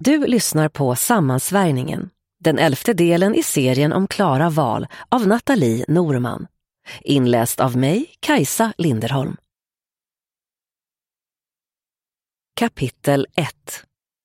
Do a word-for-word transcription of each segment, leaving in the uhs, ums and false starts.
Du lyssnar på Sammansvärjningen, den elfte delen i serien om Klara Wahl av Nathalie Norman. Inläst av mig, Kajsa Linderholm. Kapitel ett.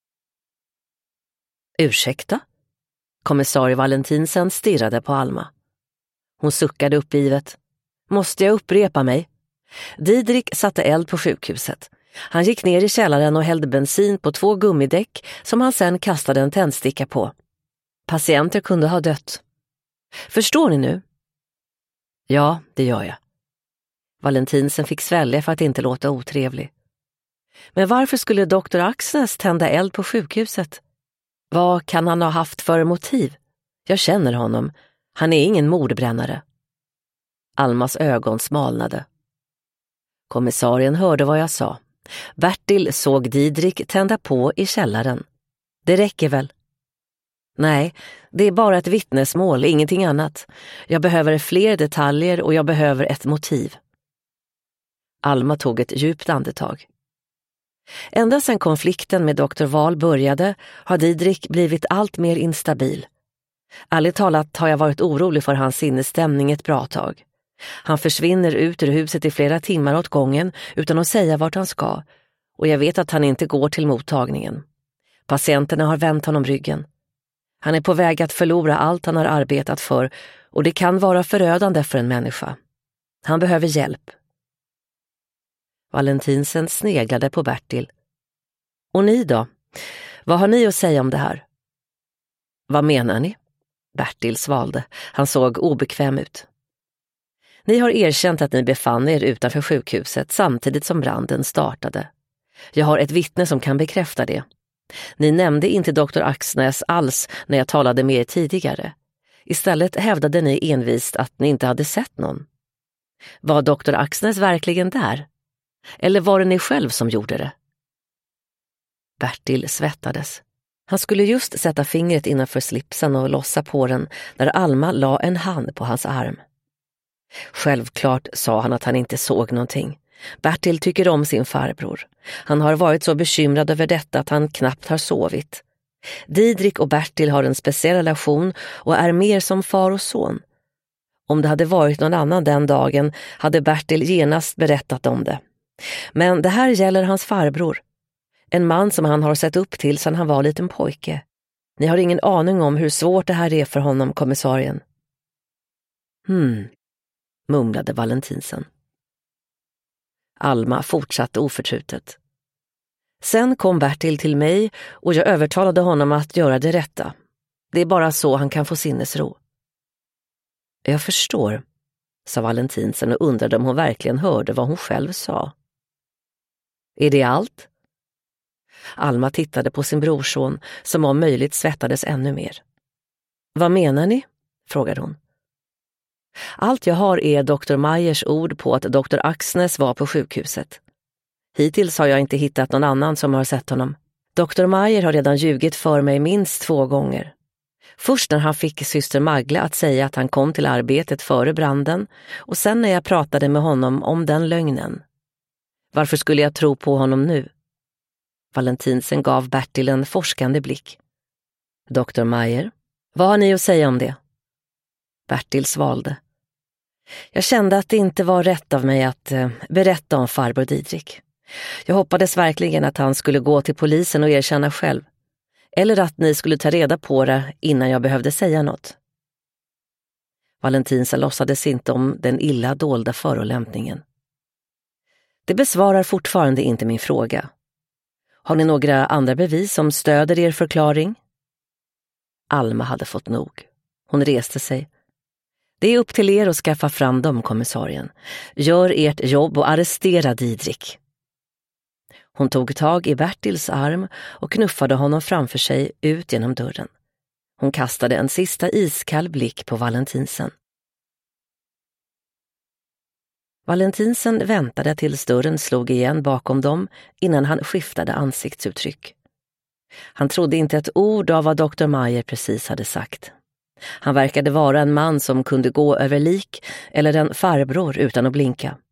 Ursäkta? Kommissarie Valentinsen stirrade på Alma. Hon suckade uppgivet. Måste jag upprepa mig? Didrik satte eld på sjukhuset. Han gick ner i källaren och hällde bensin på två gummidäck som han sedan kastade en tändsticka på. Patienter kunde ha dött. Förstår ni nu? Ja, det gör jag. Valentinsen fick svälja för att inte låta otrevlig. Men varför skulle doktor Axnes tända eld på sjukhuset? Vad kan han ha haft för motiv? Jag känner honom. Han är ingen mordbrännare. Almas ögon smalnade. Kommissarien hörde vad jag sa. Bertil såg Didrik tända på i källaren. Det räcker väl? Nej, det är bara ett vittnesmål, ingenting annat. Jag behöver fler detaljer och jag behöver ett motiv. Alma tog ett djupt andetag. Ända sedan konflikten med doktor Wahl började har Didrik blivit allt mer instabil. Ärligt talat har jag varit orolig för hans sinnesstämning ett bra tag. Han försvinner ut ur huset i flera timmar åt gången utan att säga vart han ska, och jag vet att han inte går till mottagningen. Patienterna har vänt honom ryggen. Han är på väg att förlora allt han har arbetat för, och det kan vara förödande för en människa. Han behöver hjälp. Valentinsen sneglade på Bertil. Och ni då? Vad har ni att säga om det här? Vad menar ni? Bertil svalde. Han såg obekväm ut. Ni har erkänt att ni befann er utanför sjukhuset samtidigt som branden startade. Jag har ett vittne som kan bekräfta det. Ni nämnde inte doktor Axnes alls när jag talade med er tidigare. Istället hävdade ni envist att ni inte hade sett någon. Var doktor Axnes verkligen där? Eller var det ni själv som gjorde det? Bertil svettades. Han skulle just sätta fingret innanför slipsen och lossa på den när Alma la en hand på hans arm. Självklart sa han att han inte såg någonting. Bertil tycker om sin farbror. Han har varit så bekymrad över detta att han knappt har sovit. Didrik och Bertil har en speciell relation och är mer som far och son. Om det hade varit någon annan den dagen hade Bertil genast berättat om det. Men det här gäller hans farbror. En man som han har sett upp till sedan han var liten pojke. Ni har ingen aning om hur svårt det här är för honom, kommissarien. Hmm, mumlade Valentinsen. Alma fortsatte oförtrutet. Sen kom Bertil till mig och jag övertalade honom att göra det rätta. Det är bara så han kan få sinnesro. Jag förstår, sa Valentinsen och undrade om hon verkligen hörde vad hon själv sa. Är det allt? Alma tittade på sin brorson som om möjligt svettades ännu mer. Vad menar ni? Frågade hon. Allt jag har är doktor Meyers ord på att doktor Axnes var på sjukhuset. Hittills har jag inte hittat någon annan som har sett honom. doktor Meyer har redan ljugit för mig minst två gånger. Först när han fick syster Magla att säga att han kom till arbetet före branden, och sen när jag pratade med honom om den lögnen. Varför skulle jag tro på honom nu? Valentinsen gav Bertil en forskande blick. doktor Meyer, vad har ni att säga om det? Bertil svalde. Jag kände att det inte var rätt av mig att eh, berätta om farbror Didrik. Jag hoppades verkligen att han skulle gå till polisen och erkänna själv. Eller att ni skulle ta reda på det innan jag behövde säga något. Valentinsen låtsades inte om den illa dolda förolämpningen. Det besvarar fortfarande inte min fråga. Har ni några andra bevis som stöder er förklaring? Alma hade fått nog. Hon reste sig. Det är upp till er att skaffa fram dem, kommissarien. Gör ert jobb och arrestera Didrik. Hon tog tag i Bertils arm och knuffade honom framför sig ut genom dörren. Hon kastade en sista iskall blick på Valentinsen. Valentinsen väntade tills dörren slog igen bakom dem innan han skiftade ansiktsuttryck. Han trodde inte ett ord av vad doktor Meyer precis hade sagt. Han verkade vara en man som kunde gå över lik eller en farbror utan att blinka.